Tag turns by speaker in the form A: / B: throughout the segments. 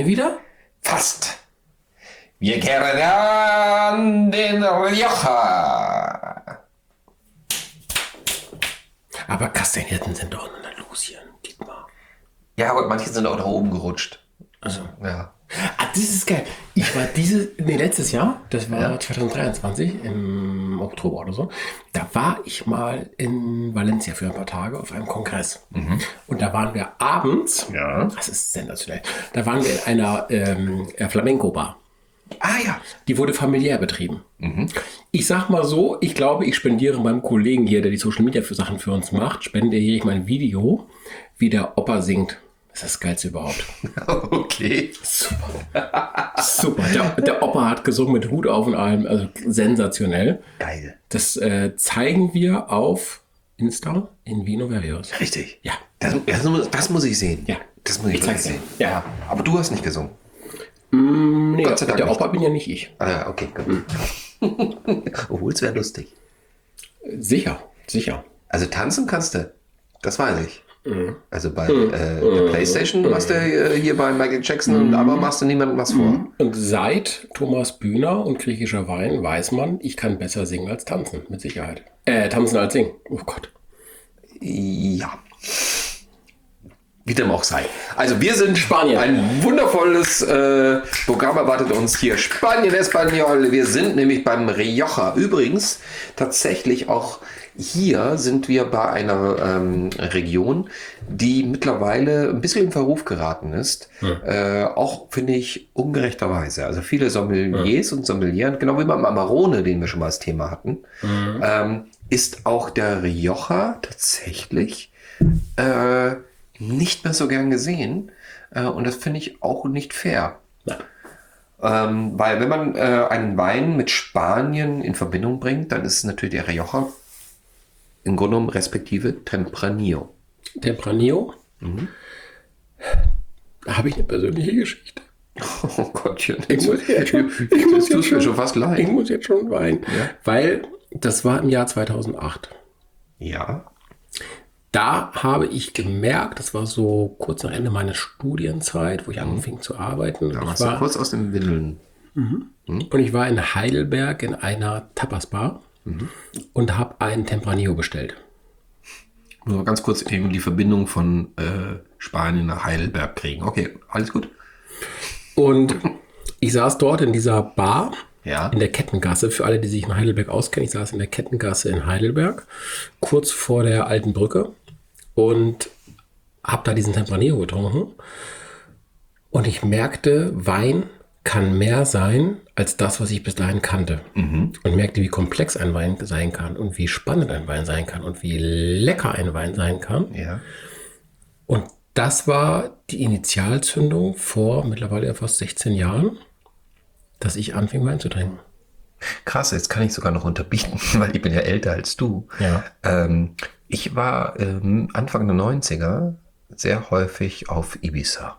A: Weine wieder?
B: Fast. Wir kehren an den Rioja.
A: Aber Kastagnetten sind doch in Andalusien, Dietmar.
B: Ja, aber manche sind auch nach oben gerutscht.
A: Also.
B: Ja.
A: Das ist geil. Ich war letztes Jahr, das war 2023, im Oktober oder so, da war ich mal in Valencia für ein paar Tage auf einem Kongress. Und da waren wir abends, das ist sensationell, da waren wir in einer Flamenco-Bar.
B: Ah ja.
A: Die wurde familiär betrieben. Ich sag mal so, ich glaube, ich spendiere meinem Kollegen hier, der die Social Media Sachen für uns macht, spendiere ich mein Video, wie der Opa singt. Das ist das Geilste überhaupt.
B: Okay.
A: Super. Super. Der Opa hat gesungen mit Hut auf und allem, also sensationell.
B: Geil.
A: Das zeigen wir auf Insta in Vino Verios.
B: Richtig.
A: Ja.
B: Das muss ich sehen.
A: Ja.
B: Das muss ich
A: zeig's
B: sehen.
A: dir. Ja.
B: Aber du hast nicht gesungen.
A: Nee,
B: Gott sei Dank
A: der
B: nicht.
A: Opa bin ja nicht ich.
B: Ah ja, okay, gut. Obwohl, es wäre lustig.
A: Sicher.
B: Also tanzen kannst du. Das weiß ich. Also bei der Playstation machst du hier bei Michael Jackson und aber machst du niemandem was vor.
A: Und seit Thomas Bühner und griechischer Wein weiß man, ich kann besser singen als tanzen, mit Sicherheit. Tanzen als singen. Oh Gott.
B: Ja. Wie dem auch sei. Also wir sind
A: Spanien.
B: Ein wundervolles Programm erwartet uns hier. Spanien Espanol. Wir sind nämlich beim Rioja. Übrigens tatsächlich auch hier sind wir bei einer Region, die mittlerweile ein bisschen in Verruf geraten ist. Auch, finde ich, ungerechterweise. Also viele Sommeliers und Sommelieren, genau wie beim Amarone, den wir schon mal als Thema hatten, ist auch der Rioja tatsächlich nicht mehr so gern gesehen. Und das finde ich auch nicht fair.
A: Ja.
B: Weil wenn man einen Wein mit Spanien in Verbindung bringt, dann ist es natürlich der Rioja im Grunde genommen respektive Tempranillo.
A: Tempranillo? Da habe ich eine persönliche Geschichte.
B: Oh Gottchen.
A: Ich muss jetzt
B: mir schon fast leid.
A: Ich muss jetzt schon weinen.
B: Ja.
A: Weil das war im Jahr 2008.
B: Ja.
A: Da habe ich gemerkt, das war so kurz nach Ende meiner Studienzeit, wo ich anfing zu arbeiten.
B: Da warst du kurz aus den Windeln.
A: Und ich war in Heidelberg in einer Tapas-Bar und habe einen Tempranillo bestellt.
B: Nur mal ganz kurz eben die Verbindung von Spanien nach Heidelberg kriegen. Okay, alles gut.
A: Und ich saß dort in dieser Bar
B: Ja.
A: in der Kettengasse. Für alle, die sich in Heidelberg auskennen, ich saß in der Kettengasse in Heidelberg, kurz vor der Alten Brücke und habe da diesen Tempranillo getrunken. Und ich merkte, Wein kann mehr sein als das, was ich bis dahin kannte. Und merkte, wie komplex ein Wein sein kann und wie spannend ein Wein sein kann und wie lecker ein Wein sein kann.
B: Ja.
A: Und das war die Initialzündung vor mittlerweile fast 16 Jahren, dass ich anfing, Wein zu trinken.
B: Krass, jetzt kann ich sogar noch unterbieten, weil ich bin ja älter als du.
A: Ja.
B: Ich war Anfang der 90er sehr häufig auf Ibiza.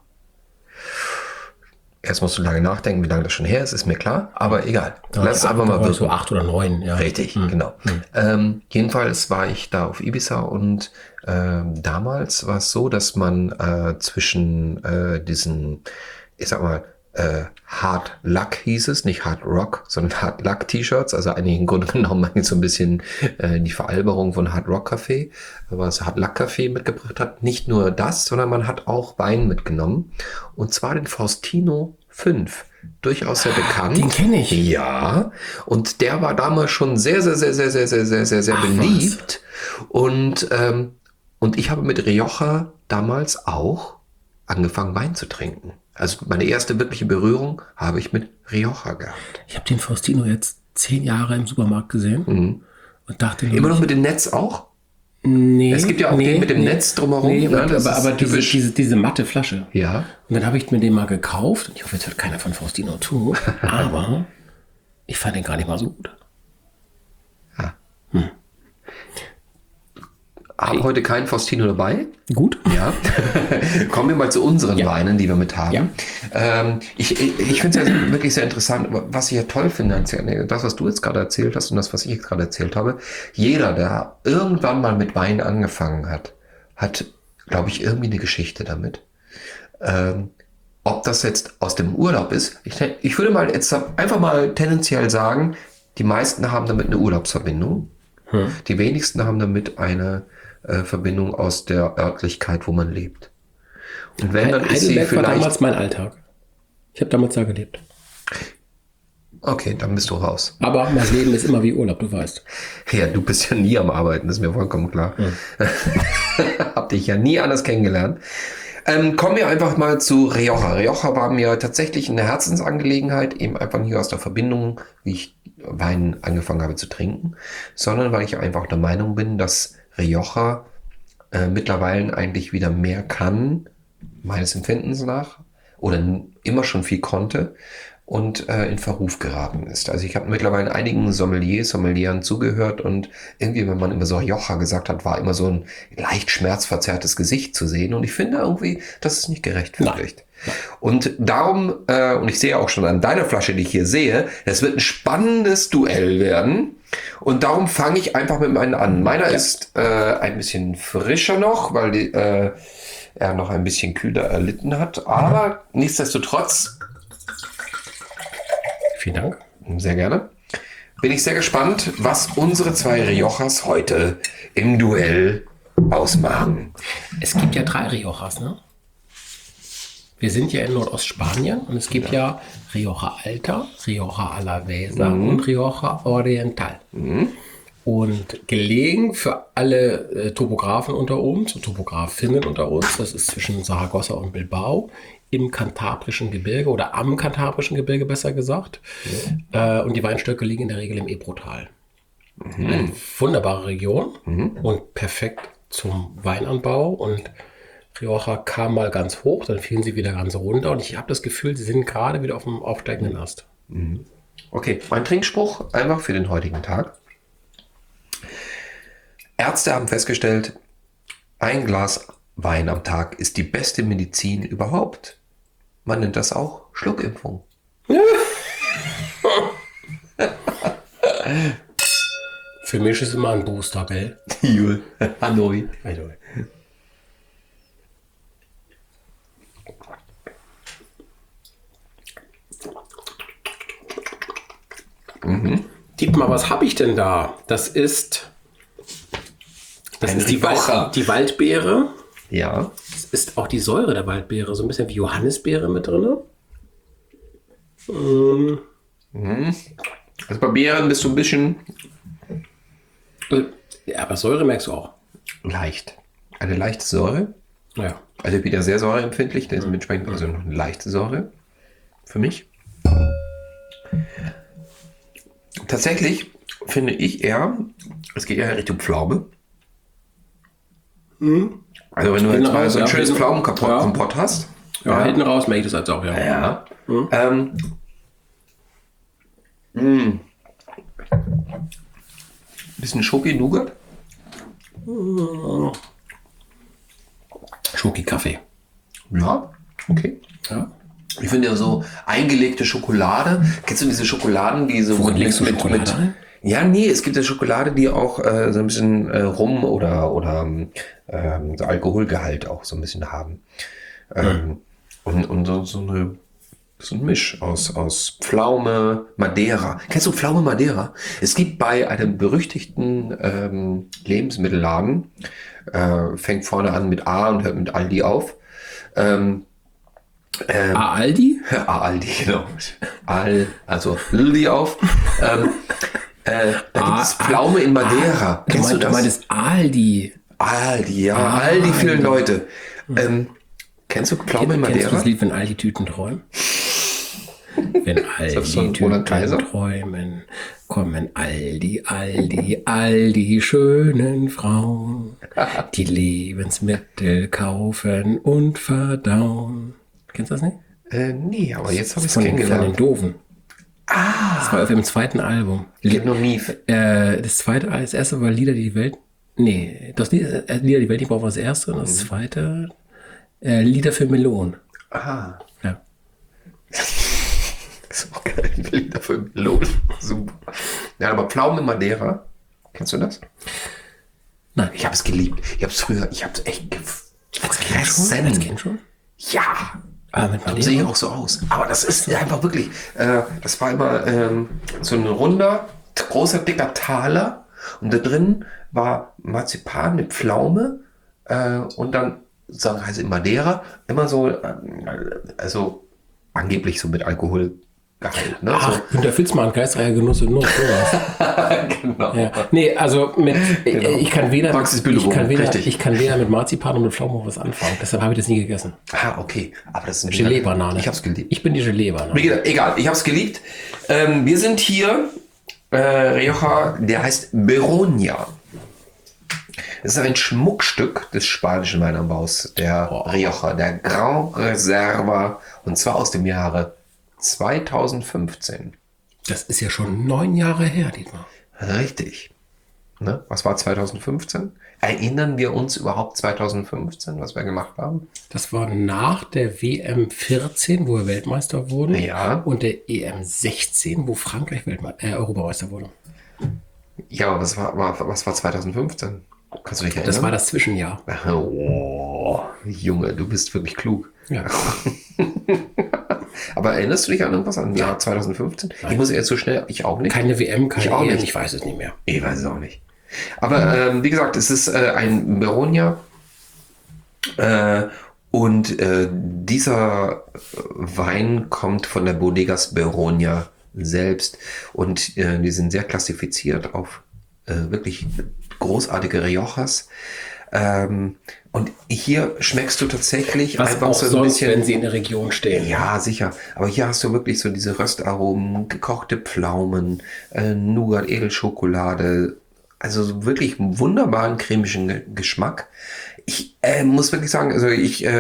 B: Erst musst du lange nachdenken, wie lange das schon her ist mir klar, aber egal. Lass es einfach mal
A: wirken.
B: wirken.
A: So 8 oder 9, ja.
B: Richtig, genau. Jedenfalls war ich da auf Ibiza und damals war es so, dass man zwischen diesen, ich sag mal, Hard Luck hieß es, nicht Hard Rock, sondern Hard Luck T-Shirts, also eigentlich im Grunde genommen so ein bisschen die Veralberung von Hard Rock Café, was Hard Luck Café mitgebracht hat. Nicht nur das, sondern man hat auch Wein mitgenommen und zwar den Faustino 5. Durchaus sehr bekannt.
A: Den kenne ich.
B: Ja, und der war damals schon sehr beliebt. Und ich habe mit Rioja damals auch angefangen, Wein zu trinken. Also meine erste wirkliche Berührung habe ich mit Rioja gehabt.
A: Ich habe den Faustino jetzt 10 Jahre im Supermarkt gesehen und dachte
B: Immer noch mit dem Netz auch?
A: Nee.
B: Es gibt ja auch den mit dem Netz drumherum.
A: Nee,
B: ne?
A: aber diese matte Flasche.
B: Ja.
A: Und dann habe ich mir den mal gekauft. Und ich hoffe, jetzt hört keiner von Faustino zu. Aber ich fand den gar nicht mal so gut.
B: Ja. Haben heute keinen Faustino dabei.
A: Gut?
B: Ja. Kommen wir mal zu unseren Weinen, die wir mit haben.
A: Ja.
B: Ich finde es ja wirklich sehr interessant, was ich ja toll finde, das, was du jetzt gerade erzählt hast und das, was ich jetzt gerade erzählt habe. Jeder, der irgendwann mal mit Wein angefangen hat, hat, glaube ich, irgendwie eine Geschichte damit. ob das jetzt aus dem Urlaub ist. Ich würde mal jetzt einfach mal tendenziell sagen, die meisten haben damit eine Urlaubsverbindung. Die wenigsten haben damit eine Verbindung aus der Örtlichkeit, wo man lebt. Und wenn, dann ist sie
A: Heidelberg war
B: vielleicht...
A: damals mein Alltag. Ich habe damals da gelebt.
B: Okay, dann bist du raus.
A: Aber mein Leben ist immer wie Urlaub, du weißt.
B: Ja, du bist ja nie am Arbeiten, das ist mir vollkommen klar. Hab dich ja nie anders kennengelernt. Kommen wir einfach mal zu Rioja. Rioja war mir tatsächlich eine Herzensangelegenheit, eben einfach nicht aus der Verbindung, wie ich Wein angefangen habe zu trinken, sondern weil ich einfach der Meinung bin, dass Rioja mittlerweile eigentlich wieder mehr kann, meines Empfindens nach, oder immer schon viel konnte und in Verruf geraten ist. Also ich habe mittlerweile einigen Sommelieren zugehört und irgendwie, wenn man immer so Rioja gesagt hat, war immer so ein leicht schmerzverzerrtes Gesicht zu sehen und ich finde irgendwie, das ist nicht gerechtfertigt. Und darum, und ich sehe auch schon an deiner Flasche, die ich hier sehe, es wird ein spannendes Duell werden. Und darum fange ich einfach mit meinen an. Meiner ist ein bisschen frischer noch, weil er noch ein bisschen kühler erlitten hat. Aber nichtsdestotrotz,
A: Vielen Dank.
B: sehr gerne, bin ich sehr gespannt, was unsere zwei Riojas heute im Duell ausmachen.
A: Es gibt ja 3 Riojas, ne? Wir sind ja in Nordostspanien und es gibt ja Rioja Alta, Rioja Alavesa und Rioja Oriental. Und gelegen für alle Topografen unter uns, Topografinnen unter uns, das ist zwischen Saragossa und Bilbao, im Kantabrischen Gebirge oder am Kantabrischen Gebirge besser gesagt. Und die Weinstöcke liegen in der Regel im Ebrotal. Eine wunderbare Region und perfekt zum Weinanbau. Und Rioja kam mal ganz hoch, dann fielen sie wieder ganz runter. Und ich habe das Gefühl, sie sind gerade wieder auf dem aufsteigenden Ast.
B: Okay, mein Trinkspruch einfach für den heutigen Tag. Ärzte haben festgestellt, ein Glas Wein am Tag ist die beste Medizin überhaupt. Man nennt das auch Schluckimpfung.
A: Für mich ist es immer ein Booster, gell?
B: Hanoi.
A: Tipp mal, was habe ich denn da? Das ist die Waldbeere.
B: Ja.
A: Es ist auch die Säure der Waldbeere, so ein bisschen wie Johannisbeere mit drin.
B: Also bei Beeren bist du ein bisschen
A: Ja, aber Säure merkst du auch.
B: leicht. Eine leichte Säure.
A: Ja.
B: Also wieder sehr säureempfindlich. Da ist entsprechend also noch eine leichte Säure. Für mich. Tatsächlich finde ich eher, es geht eher Richtung Pflaume. Also wenn du jetzt mal so ein schönes Pflaumenkompott hast.
A: Ja, hinten raus merke ich das also auch, ja.
B: Ja. Bisschen Schoki-Nougat.
A: Schoki-Kaffee.
B: Ja, okay.
A: Ja.
B: Ich finde ja so eingelegte Schokolade. Kennst du diese Schokoladen, die so
A: Worin legst du Schokolade rein?
B: Ja, nee, es gibt ja Schokolade, die auch so ein bisschen Rum oder so Alkoholgehalt auch so ein bisschen haben. Und so ein Misch aus Pflaume, Madeira. Kennst du Pflaume Madeira? Es gibt bei einem berüchtigten Lebensmittelladen, fängt vorne an mit A und hört mit Aldi auf.
A: Aldi?
B: Aldi, genau. Also Aldi auf. Da gibt es Pflaume in Madeira. Kennst du das?
A: Du meinst Aldi.
B: Aldi, ja. Aldi, viele Leute. Kennst du Pflaume in Madeira?
A: Kennst du das Lied, wenn Aldi Tüten träumen? Wenn Aldi Tüten träumen, kommen Aldi, all die schönen Frauen, die Lebensmittel kaufen und verdauen. Kennst du das nicht?
B: Nee, aber jetzt habe ich es
A: Von den
B: kennengelernt.
A: Doofen. Das war auf dem zweiten Album.
B: Geht noch nie.
A: Das erste war Lieder, die Welt. Nee, Lieder, die Welt nicht braucht, war das erste. Und das zweite, Lieder für Melonen.
B: Ah.
A: Ja.
B: Das ist auch geil. Lieder für Melonen. Super. Ja, aber Pflaume in Madeira. Kennst du das?
A: Nein.
B: Ich habe es geliebt. Ich habe es echt
A: Als Kind schon?
B: Ja.
A: mit
B: Darum sehe ich auch so aus. Aber das ist einfach wirklich, das war immer so ein runder, großer, dicker Taler. Und da drin war Marzipan mit Pflaume und dann, sagen heißt Madeira, immer so, also angeblich so mit Alkoholgehalt. Ne?
A: Ach, Günter Fitzmann, geistreicher Genuss und Nuss, sowas.
B: Genau.
A: Ja. Nee, also ich kann weder,
B: Praxis Bilderung, richtig.
A: ich kann weder mit Marzipan und mit Pflaumen was anfangen. Deshalb habe ich das nie gegessen.
B: Ah, okay. Aber das ist ein
A: Gelee-Banane.
B: Ich habe es geliebt.
A: Ich bin die Gelee-Banane.
B: Egal, ich habe es geliebt. Wir sind hier, Rioja, der heißt Beronia. Es ist ein Schmuckstück des spanischen Weinanbaus, der Rioja, der Grand Reserva, und zwar aus dem Jahre 2015.
A: Das ist ja schon 9 Jahre her, Dietmar.
B: Richtig. Ne? Was war 2015? Erinnern wir uns überhaupt 2015, was wir gemacht haben?
A: Das war nach der WM 14, wo wir Weltmeister wurden.
B: Ja.
A: Und der EM 16, wo Frankreich Europameister wurde.
B: Ja, aber was war 2015? Kannst du dich erinnern?
A: Das war das Zwischenjahr.
B: Oh, Junge, du bist wirklich klug.
A: Ja.
B: Aber erinnerst du dich an irgendwas an Jahr 2015? Nein. Ich muss jetzt so schnell, ich auch nicht.
A: Keine WM, keine EM,
B: nicht.
A: Ich weiß es nicht mehr.
B: Ich weiß es auch nicht. Aber wie gesagt, es ist ein Beronia und dieser Wein kommt von der Bodegas Beronia selbst und die sind sehr klassifiziert auf wirklich großartige Riojas. Und hier schmeckst du tatsächlich
A: was
B: einfach
A: auch
B: so ein
A: sonst,
B: bisschen,
A: wenn sie in der Region stehen.
B: Ja, sicher. Aber hier hast du wirklich so diese Röstaromen, gekochte Pflaumen, Nougat, Edelschokolade. Also so wirklich einen wunderbaren cremischen Geschmack. Ich muss wirklich sagen, also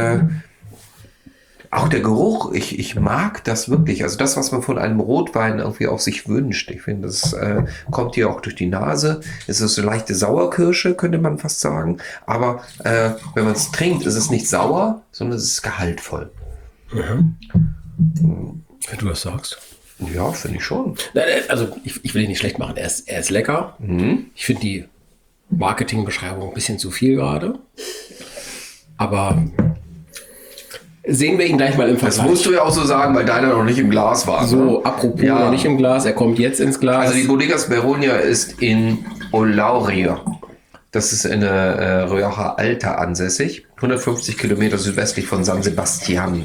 B: auch der Geruch, ich mag das wirklich. Also das, was man von einem Rotwein irgendwie auch sich wünscht. Ich finde, das kommt hier auch durch die Nase. Es ist so leichte Sauerkirsche, könnte man fast sagen. Aber wenn man es trinkt, ist es nicht sauer, sondern es ist gehaltvoll.
A: Mhm. Wenn du das sagst.
B: Ja, finde ich schon.
A: Also ich will ihn nicht schlecht machen. Er ist lecker.
B: Mhm.
A: Ich finde die Marketingbeschreibung ein bisschen zu viel gerade. Aber sehen wir ihn gleich mal im Vergleich.
B: Das musst du ja auch so sagen, weil deiner noch nicht im Glas war.
A: So,
B: ne?
A: apropos noch nicht im Glas, er kommt jetzt ins Glas.
B: Also die Bodegas Beronia ist in Olauria. Das ist in der Rioja Alta ansässig. 150 Kilometer südwestlich von San Sebastian.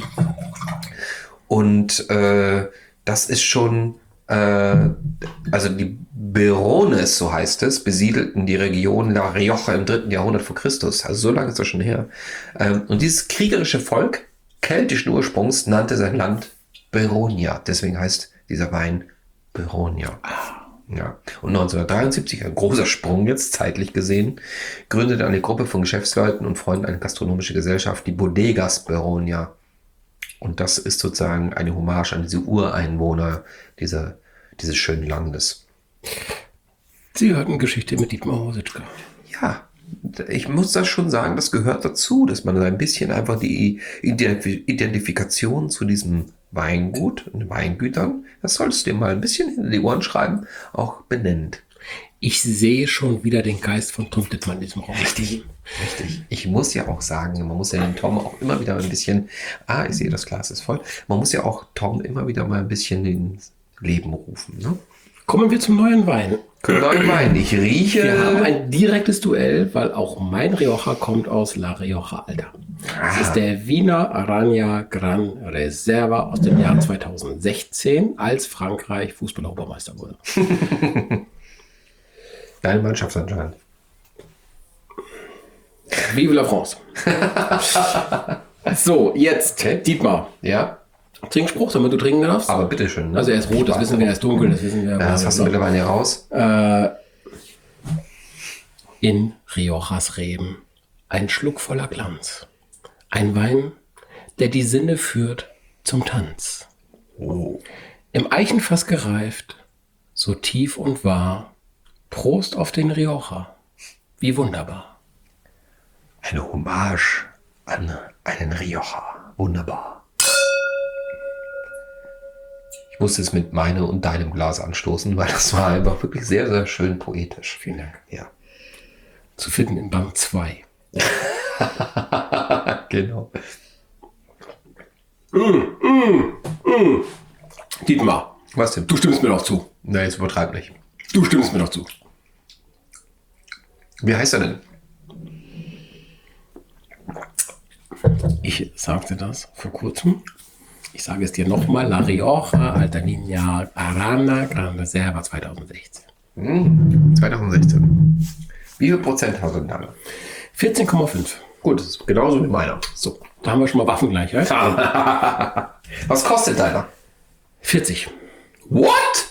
B: Und das ist schon, also die Berones, so heißt es, besiedelten die Region La Rioja im 3. Jahrhundert vor Christus. Also so lange ist das schon her. Und dieses kriegerische Volk keltischen Ursprungs nannte sein Land Beronia. Deswegen heißt dieser Wein Beronia. Ja. Und 1973, ein großer Sprung jetzt zeitlich gesehen, gründete eine Gruppe von Geschäftsleuten und Freunden eine gastronomische Gesellschaft, die Bodegas Beronia. Und das ist sozusagen eine Hommage an diese Ureinwohner dieses schönen Landes.
A: Sie hörten Geschichte mit Dietmar Horsitschka.
B: Ja. Ich muss das schon sagen, das gehört dazu, dass man ein bisschen einfach die Identifikation zu diesem Weingut und Weingütern, das solltest du dir mal ein bisschen hinter die Ohren schreiben, auch benennt.
A: Ich sehe schon wieder den Geist von Tom Dittmann in diesem Raum.
B: Richtig. Ich muss ja auch sagen, man muss ja den Tom auch immer wieder ein bisschen, ich sehe, das Glas ist voll, man muss ja auch Tom immer wieder mal ein bisschen ins Leben rufen, ne?
A: Kommen wir zum neuen Wein.
B: Ich rieche.
A: Wir haben ein direktes Duell, weil auch mein Rioja kommt aus La Rioja Alta. Das ist der Wiener Aranya Gran Reserva aus dem Jahr 2016, als Frankreich Fußball-Europameister wurde.
B: Deine Mannschaft anscheinend.
A: Vive la France. So, jetzt, Dietmar.
B: Ja.
A: Trinkspruch, damit du trinken darfst.
B: Aber bitteschön. Ne?
A: Also er ist rot, das wissen wir, er ist dunkel, das wissen wir.
B: Ja, das hast du mittlerweile raus.
A: In Riojas Reben ein Schluck voller Glanz. Ein Wein, der die Sinne führt zum Tanz.
B: Oh.
A: Im Eichenfass gereift, so tief und wahr. Prost auf den Rioja. Wie wunderbar.
B: Eine Hommage an einen Rioja. Wunderbar. Ich musste es mit meinem und deinem Glas anstoßen, weil das war einfach wirklich sehr, sehr schön poetisch.
A: Vielen Dank.
B: Ja.
A: Zu finden in Band 2.
B: Genau.
A: Dietmar,
B: Was denn?
A: du stimmst mir doch zu.
B: Na, jetzt übertreib nicht.
A: Du stimmst mir doch zu.
B: Wie heißt er denn?
A: Ich sagte das vor kurzem. Ich sage es dir nochmal. La Rioja Altamira Arana Gran Reserva 2016.
B: 2016. Wie viel Prozent hat er denn da?
A: 14,5.
B: Gut, das ist genauso wie meiner.
A: So, da haben wir schon mal Waffengleichheit.
B: Was kostet deiner?
A: 40.
B: What?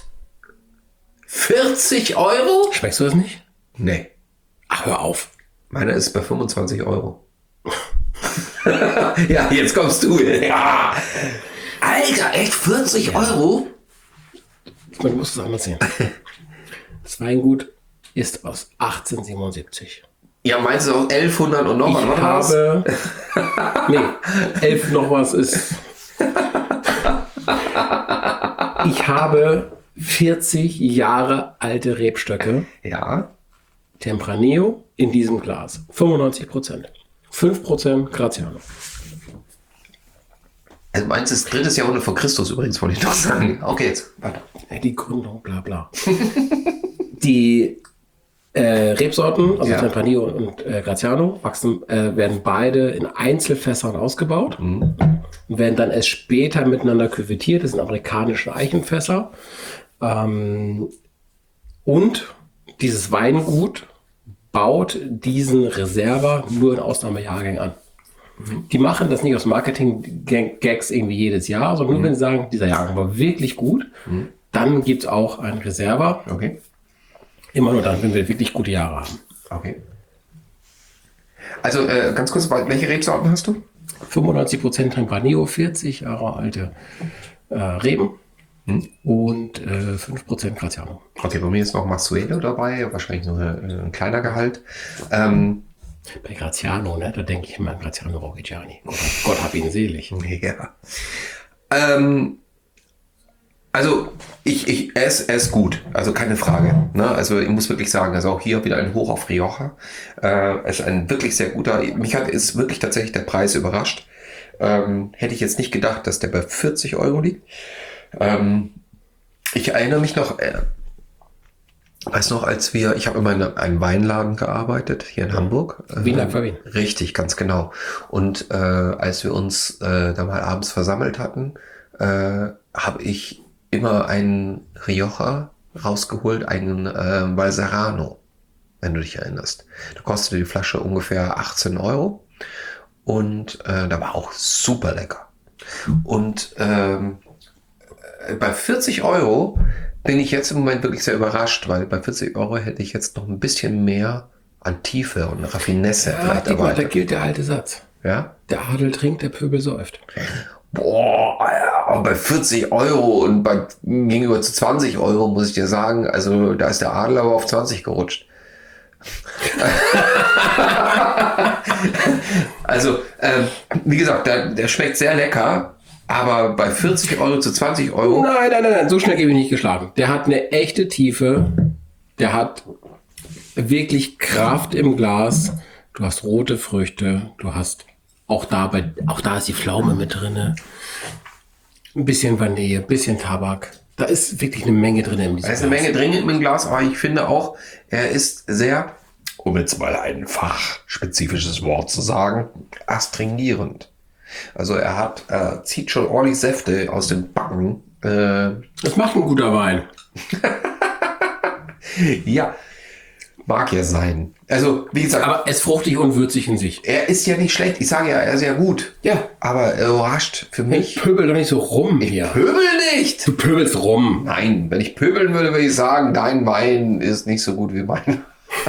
B: 40 Euro?
A: Schmeckst du das nicht?
B: Nee.
A: Ach, hör auf.
B: Meiner ist bei 25 Euro. Ja, jetzt kommst du. Ja. Alter, echt 40 Euro?
A: Ich meine, du musst es anders sehen. Das Weingut ist aus 1877.
B: Ja, meinst du auch 1100 und noch
A: Ich
B: was?
A: habe... Nee, 11 noch was ist... Ich habe 40 Jahre alte Rebstöcke.
B: Ja.
A: Tempranillo in diesem Glas. 95%. 5% Graziano.
B: Also meinst du, das 3. Jahrhundert vor Christus übrigens, wollte ich doch sagen. Okay, jetzt weiter.
A: Die Gründung, bla bla. Die Rebsorten, also
B: Ja.
A: Tempranillo und Graziano, werden beide in Einzelfässern ausgebaut und werden dann erst später miteinander küvettiert. Das sind amerikanische Eichenfässer. Und dieses Weingut baut diesen Reserva nur in Ausnahmejahrgängen an. Die machen das nicht aus Marketing-Gags irgendwie jedes Jahr, sondern nur wenn sie sagen, dieser Jahrgang war wirklich gut, dann gibt es auch einen Reserva.
B: Okay.
A: Immer nur dann, wenn wir wirklich gute Jahre haben.
B: Okay. Also ganz kurz, welche Rebsorten hast du?
A: 95% Tempranillo, 40 Jahre alte Reben und 5% Graziano.
B: Okay, bei mir ist noch Masuelo dabei, wahrscheinlich nur ein kleiner Gehalt.
A: Bei Graziano, ne, da denke ich immer an Graziano Rocchigiani. Gott hab ihn selig.
B: Ja. Also er ist gut, also keine Frage. Ne? Also ich muss wirklich sagen, also auch hier wieder ein Hoch auf Rioja. Es ist ein wirklich sehr guter. Ist wirklich tatsächlich der Preis überrascht. Hätte ich jetzt nicht gedacht, dass der bei 40 Euro liegt. Ich erinnere mich noch, weiß noch, ich habe immer in einem Weinladen gearbeitet, hier in Hamburg.
A: Wien Aquavin.
B: Richtig, ganz genau. Und als wir uns da mal abends versammelt hatten, habe ich immer einen Rioja rausgeholt, einen Valserano, wenn du dich erinnerst. Da kostete die Flasche ungefähr 18 Euro und da war auch super lecker. Und bei 40 Euro bin ich jetzt im Moment wirklich sehr überrascht, weil bei 40 Euro hätte ich jetzt noch ein bisschen mehr an Tiefe und Raffinesse vielleicht
A: Da
B: erwartet.
A: gilt der alte Satz.
B: Ja?
A: Der Adel trinkt, der Pöbel säuft.
B: Boah, aber bei 40 Euro und gegenüber zu 20 Euro muss ich dir sagen, also da ist der Adel aber auf 20 gerutscht. Also, wie gesagt, der schmeckt sehr lecker, aber bei 40 Euro zu 20 Euro.
A: Nein, so schnell gebe ich nicht geschlagen. Der hat eine echte Tiefe. Der hat wirklich Kraft im Glas. Du hast rote Früchte. Du hast auch da ist die Pflaume mit drin. Ein bisschen Vanille, ein bisschen Tabak. Da ist wirklich eine Menge drin in diesem
B: Da ist eine Menge drin im Glas, aber ich finde auch, er ist sehr, um jetzt mal ein fachspezifisches Wort zu sagen, astringierend. Also er zieht schon ordentlich Säfte aus den Backen.
A: Das macht ein guter Wein.
B: Ja, mag ja sein. Also, wie gesagt,
A: Aber es ist fruchtig und würzig in sich.
B: er ist ja nicht schlecht. Ich sage ja, er ist ja gut.
A: Ja.
B: Aber er überrascht für mich.
A: Pöbel doch nicht so rum hier.
B: Pöbel nicht!
A: Du pöbelst rum.
B: Nein, wenn ich pöbeln würde ich sagen, dein Wein ist nicht so gut wie mein.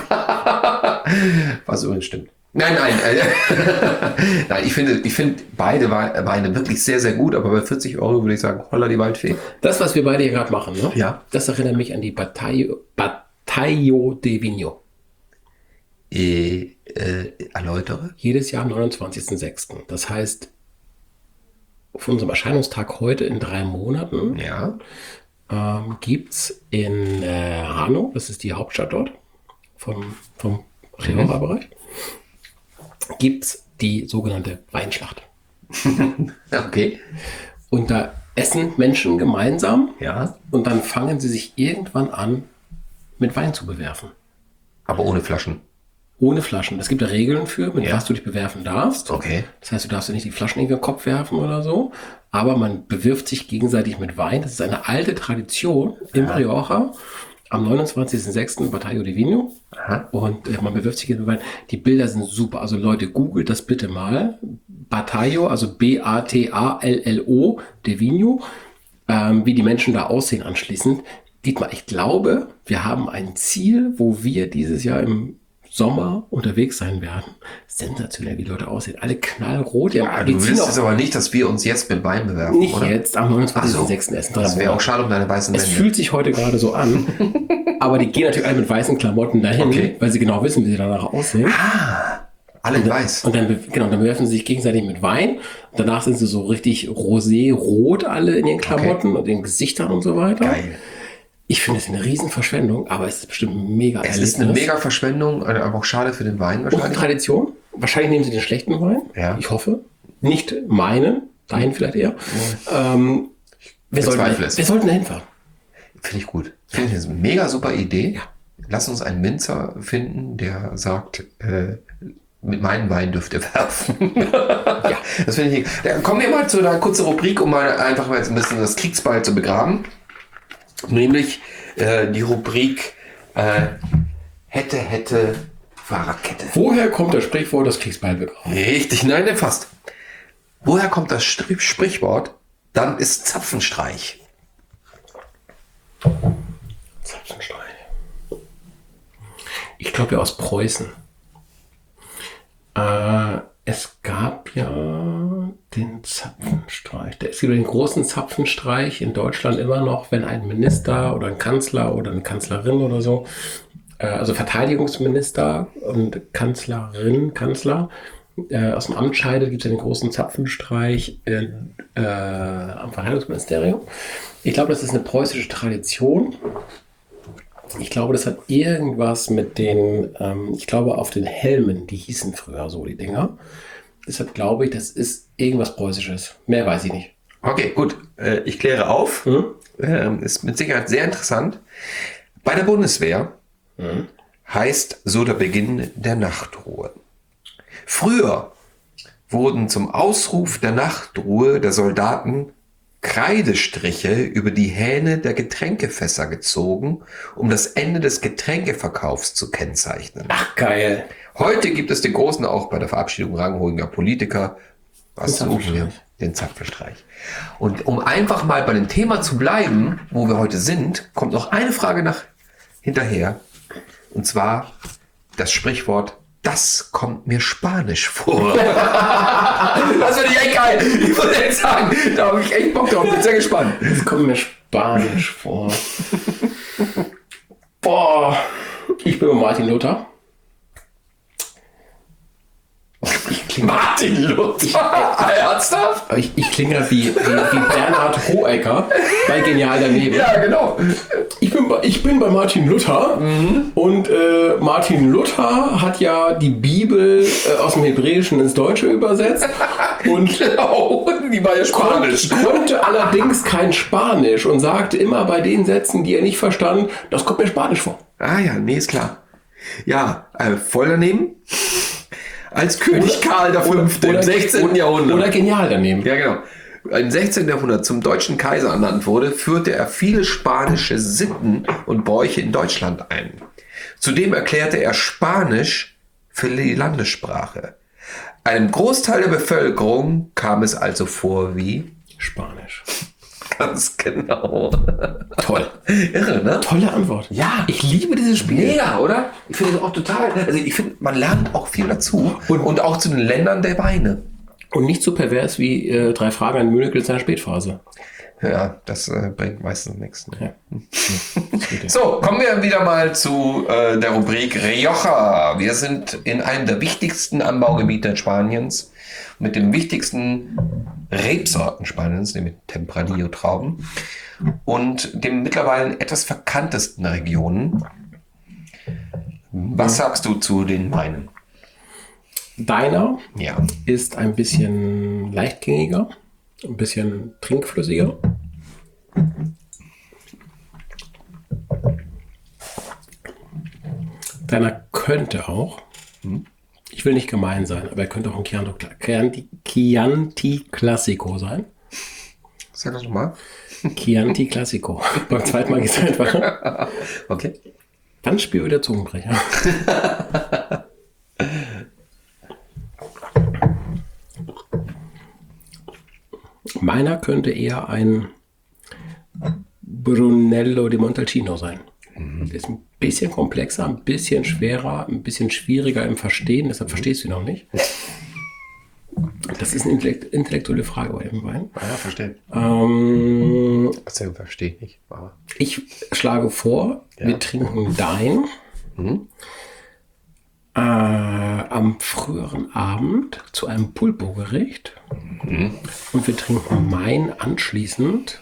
B: Was übrigens stimmt. Nein. Nein, ich finde beide Weine wirklich sehr, sehr gut, aber bei 40 Euro würde ich sagen, holla die Waldfee.
A: Das, was wir beide hier gerade machen, ne?
B: Ja.
A: Das erinnert mich an die Batallo de Vigno.
B: Erläutere.
A: Jedes Jahr am 29.06. Das heißt, auf unserem Erscheinungstag heute in 3 Monaten
B: Ja.
A: gibt es in Hanau, das ist die Hauptstadt dort, vom Rioja-Bereich, gibt es die sogenannte Weinschlacht.
B: Okay.
A: Und da essen Menschen gemeinsam
B: Ja.
A: und dann fangen sie sich irgendwann an, mit Wein zu bewerfen.
B: Aber ohne Flaschen.
A: Ohne Flaschen. Es gibt da Regeln für, mit
B: Ja.
A: was du dich bewerfen darfst.
B: Okay.
A: Das heißt, du darfst ja nicht die Flaschen irgendwie im Kopf werfen oder so. Aber man bewirft sich gegenseitig mit Wein. Das ist eine alte Tradition in Rioja. Am 29.06. Batallo de Vino.
B: Aha.
A: Und man bewirft sich mit Wein. Die Bilder sind super. Also Leute, googelt das bitte mal. Batallo, also B-A-T-A-L-L-O, de Vino. Wie die Menschen da aussehen anschließend. Dietmar, ich glaube, wir haben ein Ziel, wo wir dieses Jahr im Sommer unterwegs sein werden. Sensationell, wie die Leute aussehen. Alle knallrot. Ja,
B: Du willst es aber nicht, dass wir uns jetzt mit Wein bewerfen,
A: nicht
B: oder?
A: jetzt, am 29.06. erst.
B: Das wäre auch schade um deine weißen
A: Es
B: Wände.
A: fühlt sich heute gerade so an. Aber die gehen natürlich alle mit weißen Klamotten dahin,
B: Okay.
A: weil sie genau wissen, wie sie danach aussehen.
B: Alle in weiß.
A: Und dann, dann bewerfen sie sich gegenseitig mit Wein. Und danach sind sie so richtig rosé-rot alle in ihren Klamotten und den Gesichtern und so weiter.
B: Geil.
A: Ich finde es eine Riesenverschwendung, aber es ist bestimmt ein mega
B: Es ist eine mega Verschwendung, aber auch schade für den Wein
A: Und
B: wahrscheinlich.
A: Tradition. Wahrscheinlich nehmen sie den schlechten Wein.
B: Ja.
A: Ich hoffe. Nicht meinen. Deinen vielleicht eher. Wir
B: bezweifle es.
A: sollten da hinfahren.
B: Finde ich gut. Finde ich eine mega super Idee. Lass uns einen Winzer finden, der sagt, mit meinem Wein dürft ihr werfen. Ja, das finde ich. Dann kommen wir mal zu einer kurzen Rubrik, um mal einfach mal jetzt ein bisschen das Kriegsbeil zu begraben. Nämlich die Rubrik hätte Fahrradkette.
A: Woher kommt das Sprichwort, das Kriegsbeil begraben?
B: Richtig, nein, fast. Woher kommt das Sprichwort? Dann ist Zapfenstreich.
A: Zapfenstreich. Ich glaube ja aus Preußen. Es gab ja den Zapfenstreich. Es gibt den großen Zapfenstreich in Deutschland immer noch, wenn ein Minister oder ein Kanzler oder eine Kanzlerin oder so, also Verteidigungsminister und Kanzlerin, Kanzler, aus dem Amt scheidet, gibt es ja den großen Zapfenstreich am Verteidigungsministerium. Ich glaube, das ist eine preußische Tradition. Ich glaube, das hat irgendwas mit den, ich glaube, auf den Helmen, die hießen früher so, die Dinger. Deshalb glaube ich, das ist irgendwas Preußisches. Mehr weiß ich nicht.
B: Okay, gut. Ich kläre auf. Ist mit Sicherheit sehr interessant. Bei der Bundeswehr heißt so der Beginn der Nachtruhe. Früher wurden zum Ausruf der Nachtruhe der Soldaten Kreidestriche über die Hähne der Getränkefässer gezogen, um das Ende des Getränkeverkaufs zu kennzeichnen.
A: Ach, geil.
B: Heute gibt es den großen auch bei der Verabschiedung ranghohiger Politiker. Was suchen wir? Den Zapfenstreich. Und um einfach mal bei dem Thema zu bleiben, wo wir heute sind, kommt noch eine Frage hinterher. Und zwar das Sprichwort, das kommt mir spanisch vor. Das finde ich echt geil. Ich muss echt sagen, da habe ich echt Bock drauf. Bin sehr gespannt.
A: Das kommt mir spanisch vor. Boah. Ich bin Martin Luther.
B: Martin Luther? Ernsthaft?
A: Ich klinge wie Bernhard Hohecker bei Genial daneben.
B: Ja, genau.
A: Ich bin bei Martin Luther und Martin Luther hat ja die Bibel aus dem Hebräischen ins Deutsche übersetzt und
B: Genau, die war ja spanisch.
A: konnte allerdings kein Spanisch und sagte immer bei den Sätzen, die er nicht verstand, das kommt mir Spanisch vor.
B: Ah ja, nee, ist klar. Ja, voll daneben. Als König Karl V. im 16. Jahrhundert.
A: Oder genial daneben.
B: Ja, genau. Im 16. Jahrhundert zum deutschen Kaiser ernannt wurde, führte er viele spanische Sitten und Bräuche in Deutschland ein. Zudem erklärte er Spanisch für die Landessprache. Einem Großteil der Bevölkerung kam es also vor wie
A: Spanisch.
B: ganz genau.
A: Toll.
B: Irre, ne?
A: Tolle Antwort.
B: Ja.
A: Ich liebe dieses Spiel.
B: Mega, oder? Ich finde es auch total. Also ich finde, man lernt auch viel dazu. Und auch zu den Ländern der Weine.
A: Und nicht so pervers wie 3 Fragen an Münkel in seiner Spätphase.
B: Ja, das bringt meistens nichts. Ne?
A: Ja.
B: So, kommen wir wieder mal zu der Rubrik Rioja. Wir sind in einem der wichtigsten Anbaugebiete Spaniens mit den wichtigsten Rebsorten Spaniens, nämlich Tempranillo-Trauben und den mittlerweile etwas verkanntesten Regionen. Was sagst du zu den Weinen?
A: Deiner
B: Ja.
A: ist ein bisschen leichtgängiger, ein bisschen trinkflüssiger. Deiner könnte auch, ich will nicht gemein sein, aber er könnte auch ein Chianti Classico sein.
B: Sag das nochmal.
A: Chianti Classico. Beim zweiten Mal geht es einfach.
B: Okay.
A: Dann spiel wieder Zungenbrecher. Meiner könnte eher ein Brunello di Montalcino sein. Der ist ein bisschen komplexer, ein bisschen schwerer, ein bisschen schwieriger im Verstehen, deshalb verstehst du ihn noch nicht. Das ist eine intellektuelle Frage bei dem Wein.
B: Ja, verstehe. Verstehe ich nicht. Aber
A: Ich schlage vor, wir trinken Dein am früheren Abend zu einem Pulpo-Gericht und wir trinken mein anschließend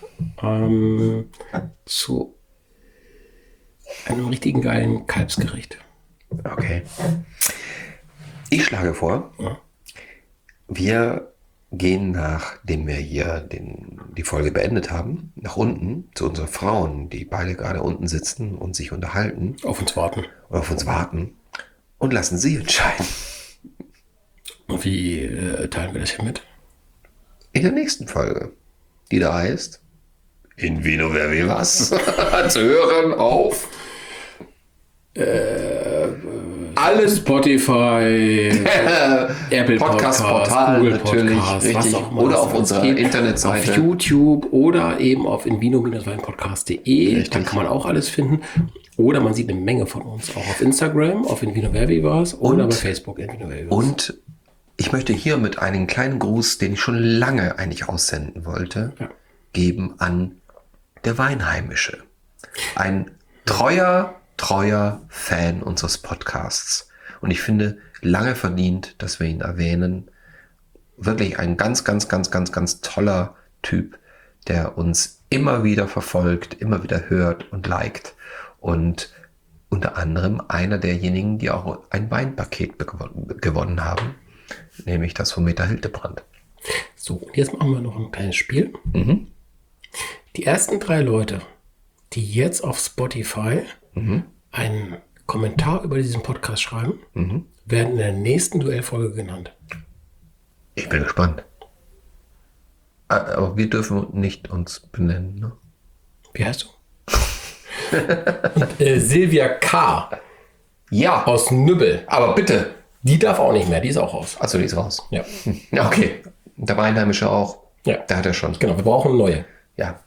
A: zu einem richtigen geilen Kalbsgericht.
B: okay. Ich schlage vor, wir gehen, nachdem wir hier die Folge beendet haben, nach unten zu unseren Frauen, die beide gerade unten sitzen und sich unterhalten
A: Auf uns warten.
B: oder auf uns warten und lassen sie entscheiden.
A: Und wie teilen wir das hier mit?
B: In der nächsten Folge, die da heißt In Vino Verbi Was zu hören auf
A: Alle Spotify, Apple
B: Podcast-Portal
A: Google
B: natürlich,
A: Podcast,
B: richtig.
A: was auch immer
B: Oder
A: es
B: auf
A: alles
B: unserer
A: gibt.
B: Internetseite.
A: Auf YouTube oder eben auf invino-weinpodcast.de.
B: Richtig.
A: Da kann man auch alles finden. Oder man sieht eine Menge von uns auch auf Instagram, auf Invino Verbi was oder
B: Und-
A: bei Facebook Invino Verbi was.
B: Und ich möchte hiermit einen kleinen Gruß, den ich schon lange eigentlich aussenden wollte, geben an der Weinheimische. Ein treuer Fan unseres Podcasts. Und ich finde, lange verdient, dass wir ihn erwähnen. Wirklich ein ganz toller Typ, der uns immer wieder verfolgt, immer wieder hört und liked. Und unter anderem einer derjenigen, die auch ein Weinpaket gewonnen haben, nämlich das von Meta Hildebrand.
A: So, und jetzt machen wir noch ein kleines Spiel. Die ersten 3 Leute, die jetzt auf Spotify einen Kommentar über diesen Podcast schreiben, werden in der nächsten Duellfolge genannt.
B: Ich bin gespannt. Aber wir dürfen nicht uns benennen, ne?
A: Wie heißt du? Silvia K.
B: Ja,
A: aus Nübbel.
B: aber bitte.
A: Die darf auch nicht mehr, die ist auch raus.
B: Achso, die ist raus.
A: Ja,
B: Ja, okay. Der Weinheimische auch.
A: Ja.
B: Da hat er schon.
A: genau, wir brauchen eine neue.
B: Ja.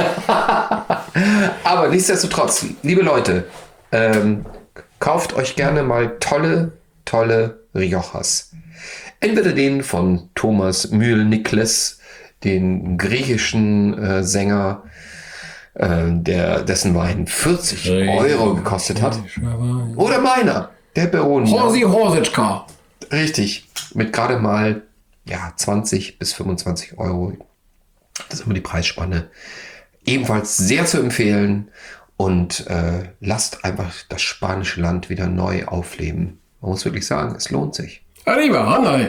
B: Aber nichtsdestotrotz, liebe Leute, kauft euch gerne mal tolle Riojas. Entweder den von Thomas Mühl-Niklas, den griechischen Sänger, dessen Wein 40 Euro gekostet hat. Oder meiner, der Baron.
A: Horsi Horsitschka.
B: Richtig, mit gerade mal 20 bis 25 Euro. Das ist immer die Preisspanne. Ebenfalls sehr zu empfehlen und lasst einfach das spanische Land wieder neu aufleben. Man muss wirklich sagen, es lohnt sich.
A: Arriba, Hanai.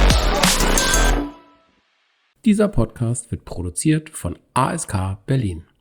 A: Dieser Podcast wird produziert von ASK Berlin.